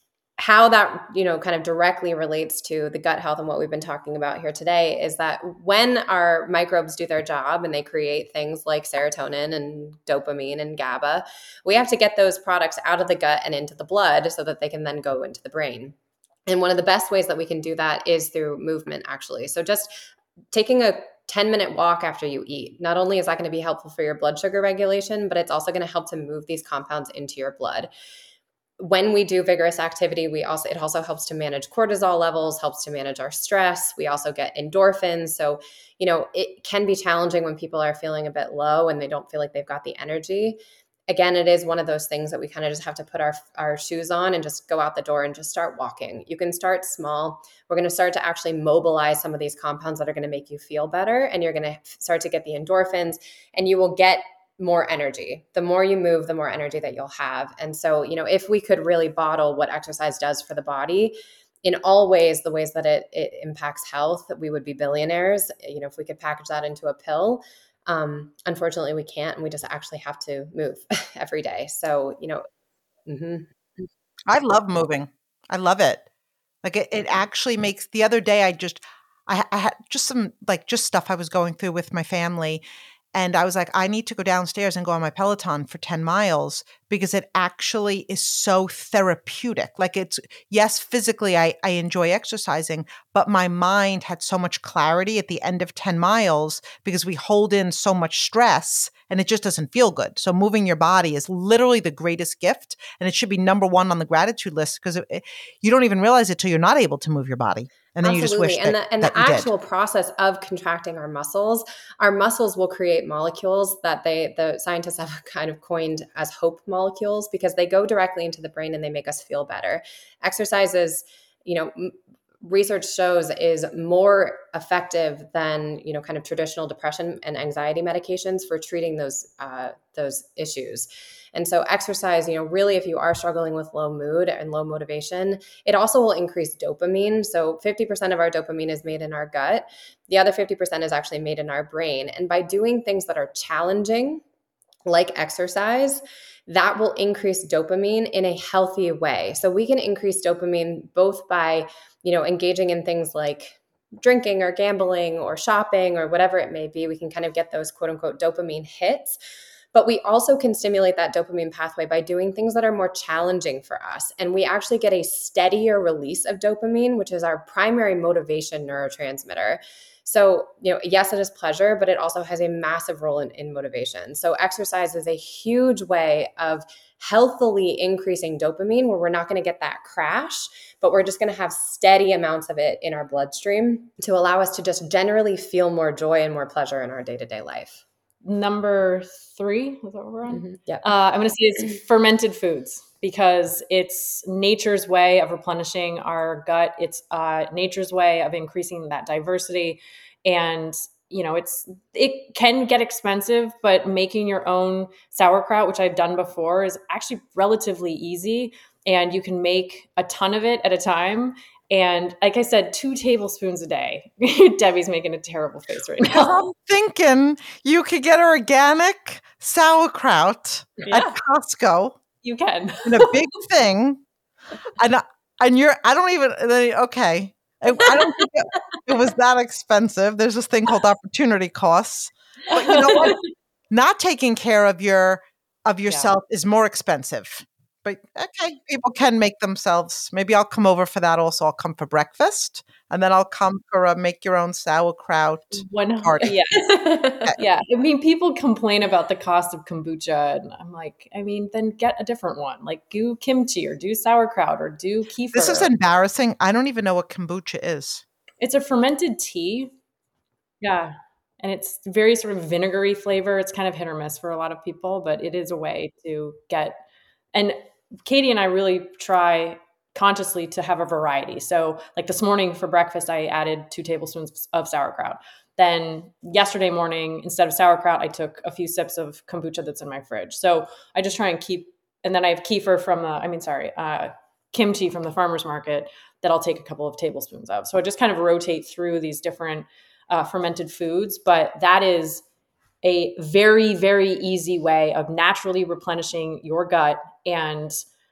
How that, you know, kind of directly relates to the gut health and what we've been talking about here today is that when our microbes do their job and they create things like serotonin and dopamine and GABA, we have to get those products out of the gut and into the blood so that they can then go into the brain. And one of the best ways that we can do that is through movement, actually. So just taking a ten minute walk after you eat, not only is that going to be helpful for your blood sugar regulation, but it's also going to help to move these compounds into your blood. When we do vigorous activity, we also, it also helps to manage cortisol levels, helps to manage our stress. We also get endorphins. So, you know, it can be challenging when people are feeling a bit low and they don't feel like they've got the energy. Again, it is one of those things that we kind of just have to put our, our shoes on and just go out the door and just start walking. You can start small. We're going to start to actually mobilize some of these compounds that are going to make you feel better. And you're going to start to get the endorphins, and you will get more energy. The more you move, the more energy that you'll have. And so, you know, if we could really bottle what exercise does for the body in all ways, the ways that it, it impacts health, we would be billionaires. You know, if we could package that into a pill. Um, unfortunately, we can't, and we just actually have to move every day. So, you know, mm-hmm. I love moving. I love it. Like it, it actually makes, the other day I just, I, I had just some, like just stuff I was going through with my family. And I was like, I need to go downstairs and go on my Peloton for ten miles because it actually is so therapeutic. Like it's, yes, physically I, I enjoy exercising, but my mind had so much clarity at the end of ten miles because we hold in so much stress and it just doesn't feel good. So moving your body is literally the greatest gift. And it should be number one on the gratitude list because you don't even realize it till you're not able to move your body. And then Absolutely. you just wish and that, the, and that the you actual did. process of contracting our muscles, our muscles will create molecules that they, the scientists have kind of coined as hope molecules, because they go directly into the brain and they make us feel better. Exercises, you know, m- research shows is more effective than, you know, kind of traditional depression and anxiety medications for treating those, uh, those issues. And so exercise, you know, really, if you are struggling with low mood and low motivation, it also will increase dopamine. So fifty percent of our dopamine is made in our gut. The other fifty percent is actually made in our brain. And by doing things that are challenging, like exercise, that will increase dopamine in a healthy way. So we can increase dopamine both by, you know, engaging in things like drinking or gambling or shopping or whatever it may be. We can kind of get those quote unquote dopamine hits. But we also can stimulate that dopamine pathway by doing things that are more challenging for us. And we actually get a steadier release of dopamine, which is our primary motivation neurotransmitter. So, you know, yes, it is pleasure, but it also has a massive role in, in motivation. So exercise is a huge way of healthily increasing dopamine, where we're not going to get that crash, but we're just going to have steady amounts of it in our bloodstream to allow us to just generally feel more joy and more pleasure in our day-to-day life. Number three, is that what we're on? Mm-hmm. Yeah. Uh, I'm going to say it's fermented foods, because it's nature's way of replenishing our gut. It's uh, nature's way of increasing that diversity. And, you know, it's, it can get expensive, but making your own sauerkraut, which I've done before, is actually relatively easy. And you can make a ton of it at a time. And like I said, two tablespoons a day. Debbie's making a terrible face right Because now. I'm thinking you could get organic sauerkraut Yeah. at Costco You can. in a big thing, and I- and you're I don't even okay. I, I don't think it, it was that expensive. There's this thing called opportunity costs, but you know what? Not taking care of your of yourself is more expensive. But okay, people can make themselves. Maybe I'll come over for that also. I'll come for breakfast, and then I'll come for a make your own sauerkraut One, party. yeah. Yeah. I mean, people complain about the cost of kombucha, and I'm like, I mean, then get a different one. Like do kimchi or do sauerkraut or do kefir. This is embarrassing. I don't even know what kombucha is. It's a fermented tea. Yeah. And it's very sort of vinegary flavor. It's kind of hit or miss for a lot of people, but it is a way to get, and Katie and I really try consciously to have a variety. So like this morning for breakfast, I added two tablespoons of sauerkraut. Then yesterday morning, instead of sauerkraut, I took a few sips of kombucha that's in my fridge. So I just try and keep, and then I have kefir from, uh, I mean, sorry, uh, kimchi from the farmer's market that I'll take a couple of tablespoons of. So I just kind of rotate through these different uh, fermented foods, but that is a very, very easy way of naturally replenishing your gut, and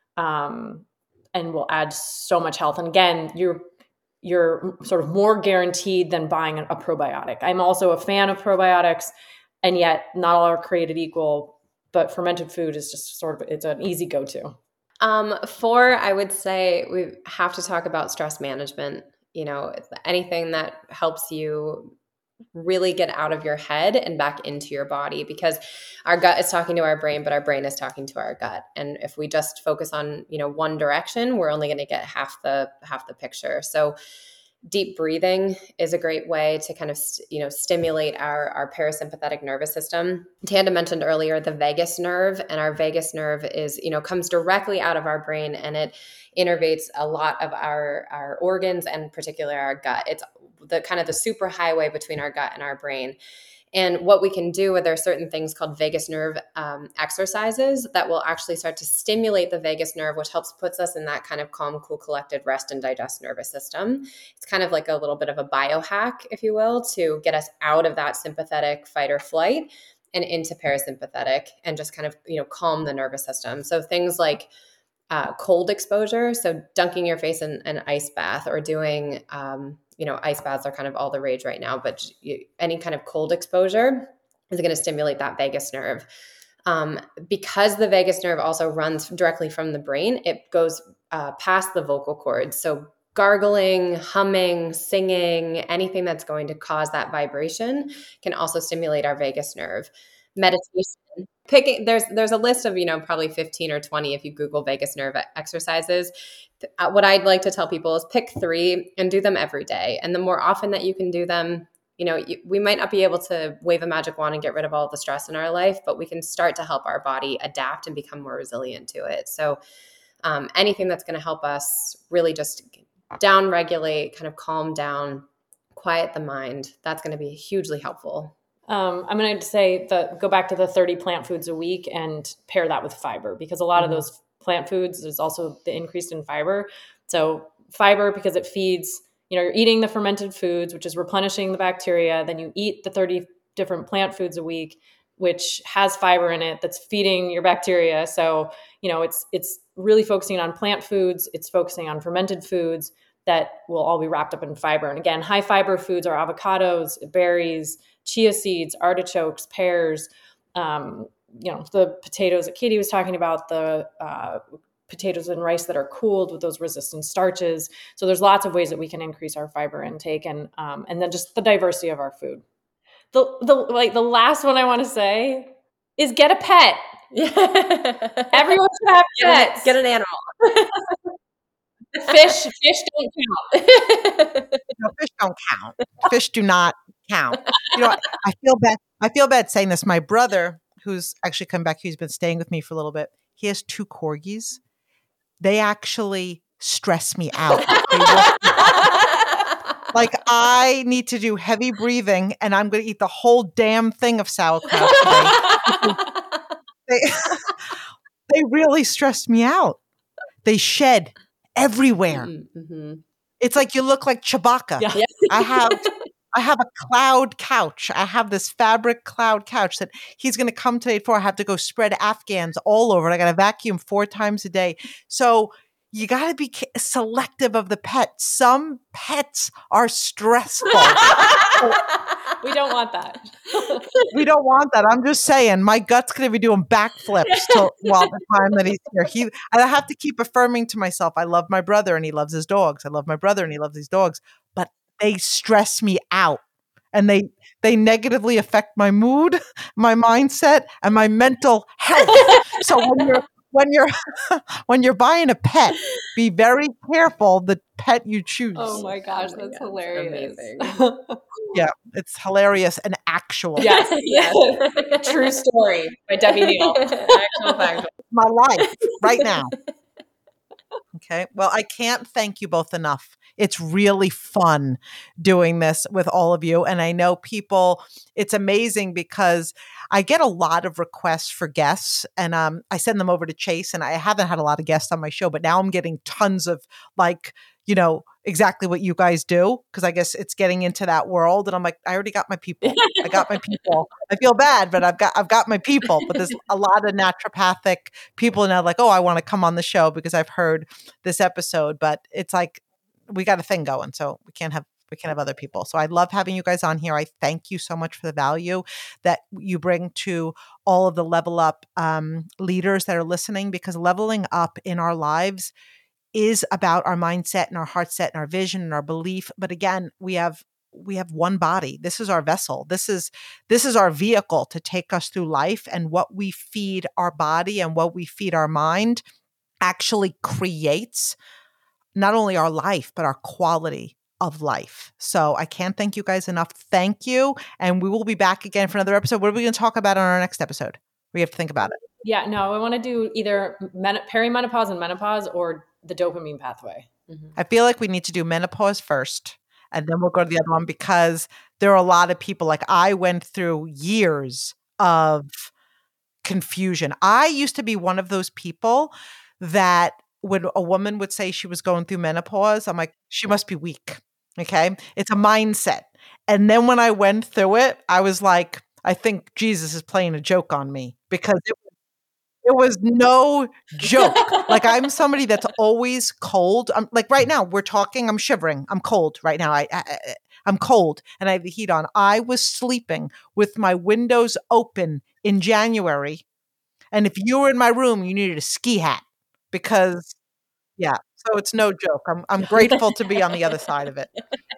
um, and will add so much health. And again, you're you're sort of more guaranteed than buying a, a probiotic. I'm also a fan of probiotics, and yet not all are created equal. But fermented food is just sort of, it's an easy go-to. Um, four, I would say we have to talk about stress management. You know, anything that helps you really get out of your head and back into your body, because our gut is talking to our brain, but our brain is talking to our gut. And if we just focus on, you know, one direction, we're only going to get half the, half the picture. So deep breathing is a great way to kind of, you know, stimulate our, our parasympathetic nervous system. Tanda mentioned earlier the vagus nerve, and our vagus nerve is, you know, comes directly out of our brain, and it innervates a lot of our, our organs, and particularly our gut. It's the kind of the super highway between our gut and our brain. And what we can do, there are certain things called vagus nerve um, exercises that will actually start to stimulate the vagus nerve, which helps puts us in that kind of calm, cool, collected, rest and digest nervous system. It's kind of like a little bit of a biohack, if you will, to get us out of that sympathetic fight or flight and into parasympathetic, and just kind of, you know, calm the nervous system. So things like uh, cold exposure, so dunking your face in an ice bath, or doing um, you know, ice baths are kind of all the rage right now, but you, any kind of cold exposure is going to stimulate that vagus nerve. Um, because the vagus nerve also runs directly from the brain, it goes uh, past the vocal cords. So gargling, humming, singing, anything that's going to cause that vibration can also stimulate our vagus nerve. Meditation, picking, there's there's a list of, you know, probably fifteen or twenty if you Google vagus nerve exercises. What I'd like to tell people is pick three and do them every day. And the more often that you can do them, you know, you, we might not be able to wave a magic wand and get rid of all the stress in our life, but we can start to help our body adapt and become more resilient to it. So um, anything that's going to help us really just down regulate, kind of calm down, quiet the mind, that's going to be hugely helpful. Um, I'm going to say the go back to the thirty plant foods a week and pair that with fiber, because a lot mm-hmm. of those plant foods is also the increase in fiber. So fiber, because it feeds, you know, you're eating the fermented foods, which is replenishing the bacteria. Then you eat the thirty different plant foods a week, which has fiber in it that's feeding your bacteria. So, you know, it's, it's really focusing on plant foods. It's focusing on fermented foods that will all be wrapped up in fiber. And again, high fiber foods are avocados, berries, chia seeds, artichokes, pears, um, you know, the potatoes that Katie was talking about, the uh, potatoes and rice that are cooled with those resistant starches. So there's lots of ways that we can increase our fiber intake, and um, and then just the diversity of our food. The the like the last one I want to say is get a pet. Everyone should have Get pets. An, get an animal. Fish, fish don't count. No, fish don't count. Fish do not count. You know, I feel bad. I feel bad saying this. My brother, who's actually come back, he's been staying with me for a little bit. He has two corgis. They actually stress me out. Like, I need to do heavy breathing, and I'm going to eat the whole damn thing of sauerkraut today. they, they really stress me out. They shed everywhere. Mm-hmm. It's like you look like Chewbacca. Yeah. I have I have a cloud couch. I have this fabric cloud couch that he's going to come today for. I have to go spread Afghans all over it. I got to vacuum four times a day. So you got to be selective of the pet. Some pets are stressful. We don't want that. We don't want that. I'm just saying, my gut's going to be doing backflips till while the time that he's here. He, and I have to keep affirming to myself, I love my brother and he loves his dogs. I love my brother and he loves his dogs. But they stress me out, and they they negatively affect my mood, my mindset, and my mental health. So when you're when you're when you're buying a pet, be very careful the pet you choose. Oh my gosh, Oh my that's God, hilarious. amazing. Yeah, it's hilarious and actual. Yes, Yes. True story by Debbie Neal. Actual factual. My life right now. Okay. Well, I can't thank you both enough. It's really fun doing this with all of you. And I know people, it's amazing because I get a lot of requests for guests, and um, I send them over to Chase, and I haven't had a lot of guests on my show, but now I'm getting tons of like, you know, exactly what you guys do. Cause I guess it's getting into that world. And I'm like, I already got my people. I got my people. I feel bad, but I've got, I've got my people. But there's a lot of naturopathic people now like, oh, I want to come on the show because I've heard this episode, but it's like, we got a thing going. So we can't have, we can have other people. So I love having you guys on here. I thank you so much for the value that you bring to all of the Level Up um, leaders that are listening, because leveling up in our lives is about our mindset and our heart set and our vision and our belief. But again, we have we have one body. This is our vessel. This is this is our vehicle to take us through life, and what we feed our body and what we feed our mind actually creates not only our life, but our quality of life. So I can't thank you guys enough. Thank you. And we will be back again for another episode. What are we going to talk about on our next episode? We have to think about it. Yeah, no, I want to do either men- perimenopause and menopause, or the dopamine pathway. Mm-hmm. I feel like we need to do menopause first, and then we'll go to the other one, because there are a lot of people, like I went through years of confusion. I used to be one of those people that when a woman would say she was going through menopause, I'm like, she must be weak. Okay. It's a mindset. And then when I went through it, I was like, I think Jesus is playing a joke on me, because it, it was no joke. Like, I'm somebody that's always cold. I'm like, right now we're talking, I'm shivering. I'm cold right now. I, I I'm cold and I have the heat on. I was sleeping with my windows open in January. And if you were in my room, you needed a ski hat, because yeah, so it's no joke. I'm I'm grateful to be on the other side of it.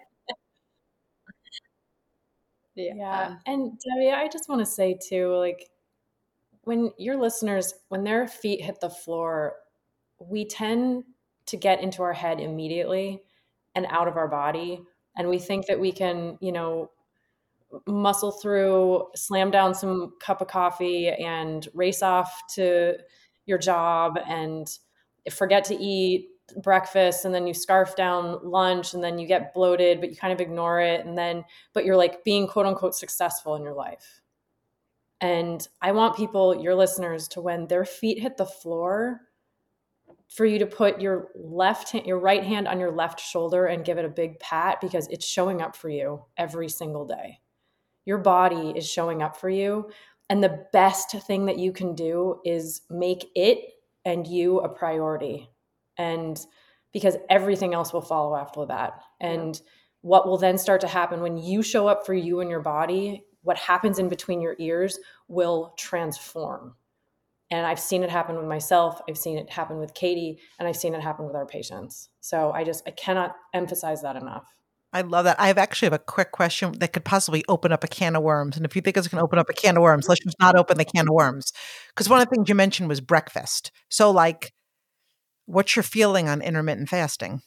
Yeah. yeah. And Debbie, I just want to say too, like, when your listeners, when their feet hit the floor, we tend to get into our head immediately and out of our body. And we think that we can, you know, muscle through, slam down some cup of coffee and race off to your job and forget to eat breakfast, and then you scarf down lunch, and then you get bloated, but you kind of ignore it. And then, but you're like being quote unquote successful in your life. And I want people, your listeners, to, when their feet hit the floor, for you to put your left hand, your right hand on your left shoulder and give it a big pat, because it's showing up for you every single day. Your body is showing up for you. And the best thing that you can do is make it and you a priority. And because everything else will follow after that. And yeah. What will then start to happen when you show up for you and your body, what happens in between your ears will transform. And I've seen it happen with myself. I've seen it happen with Katie, and I've seen it happen with our patients. So I just, I cannot emphasize that enough. I love that. I have actually have a quick question that could possibly open up a can of worms. And if you think it's going to open up a can of worms, let's just not open the can of worms. Because one of the things you mentioned was breakfast. So like, what's your feeling on intermittent fasting?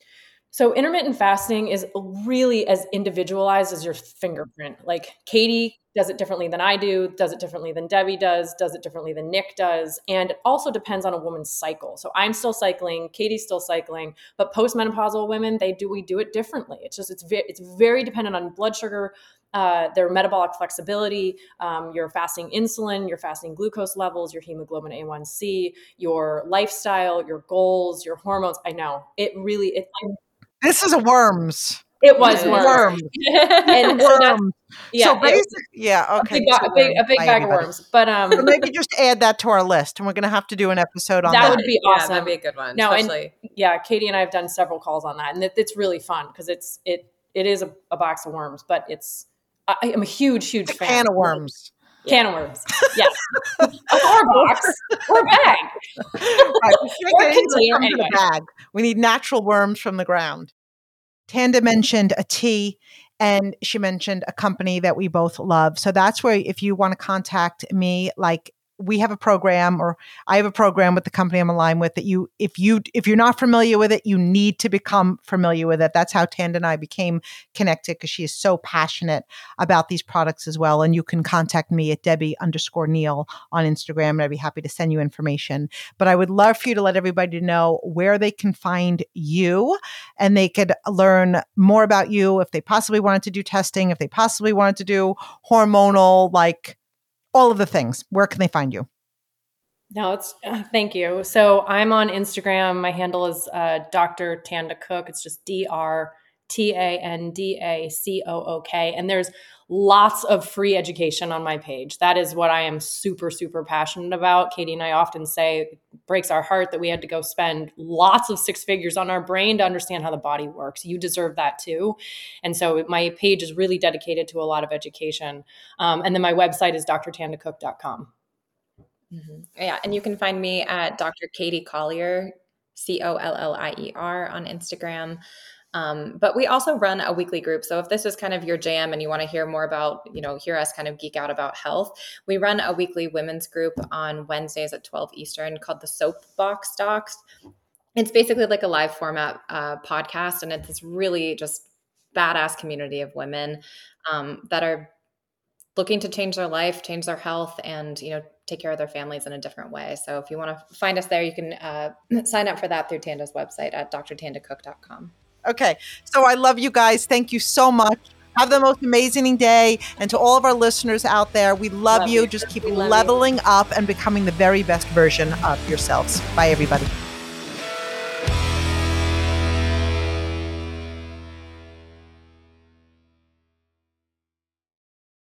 So intermittent fasting is really as individualized as your fingerprint. Like Katie does it differently than I do, does it differently than Debbie does, does it differently than Nick does. And it also depends on a woman's cycle. So I'm still cycling, Katie's still cycling, but postmenopausal women, they do, we do it differently. It's just, it's very, it's very dependent on blood sugar, uh, their metabolic flexibility, um, your fasting insulin, your fasting glucose levels, your hemoglobin A one C, your lifestyle, your goals, your hormones. I know it really, it, This is a worms. It was It worms. worms. And worms. so that's, yeah, so basically, yeah, okay. A big, a big, a big bag of worms. But um, so maybe just add that to our list, and we're going to have to do an episode on that. That would be awesome. Yeah, that'd be a good one. No, especially. And yeah, Katie and I have done several calls on that, and it, it's really fun because it's it it is a, a box of worms, but it's I, I'm a huge, huge it's a fan. Can of worms. Can of worms. Yes. Or a box. Or a bag. Right. Or a container. Anyway. The bag. We need natural worms from the ground. Tanda mentioned a tea, and she mentioned a company that we both love. So that's where if you want to contact me, like we have a program, or I have a program with the company I'm aligned with, that you, if you, if you're not familiar with it, you need to become familiar with it. That's how Tanda and I became connected, because she is so passionate about these products as well. And you can contact me at Debbie underscore Neal on Instagram, and I'd be happy to send you information. But I would love for you to let everybody know where they can find you, and they could learn more about you if they possibly wanted to do testing, if they possibly wanted to do hormonal, like all of the things. Where can they find you? No, it's uh, thank you. So I'm on Instagram. My handle is uh, Doctor Tanda Cook. It's just D R T A N D A C O O K. And there's lots of free education on my page. That is what I am super, super passionate about. Katie and I often say it breaks our heart that we had to go spend lots of six figures on our brain to understand how the body works. You deserve that too. And so my page is really dedicated to a lot of education. Um, and then my website is D R tanda cook dot com. Mm-hmm. Yeah. And you can find me at Doctor Katie Collier, C O L L I E R on Instagram. Um, but we also run a weekly group. So if this is kind of your jam and you want to hear more about, you know, hear us kind of geek out about health, we run a weekly women's group on Wednesdays at twelve Eastern called the Soapbox Docs. It's basically like a live format uh, podcast. And it's this really just badass community of women um, that are looking to change their life, change their health, and, you know, take care of their families in a different way. So if you want to find us there, you can uh, sign up for that through Tanda's website at D R tanda cook dot com. Okay. So I love you guys. Thank you so much. Have the most amazing day. And to all of our listeners out there, we love, love you. you. Just keep leveling you. up and becoming the very best version of yourselves. Bye, everybody.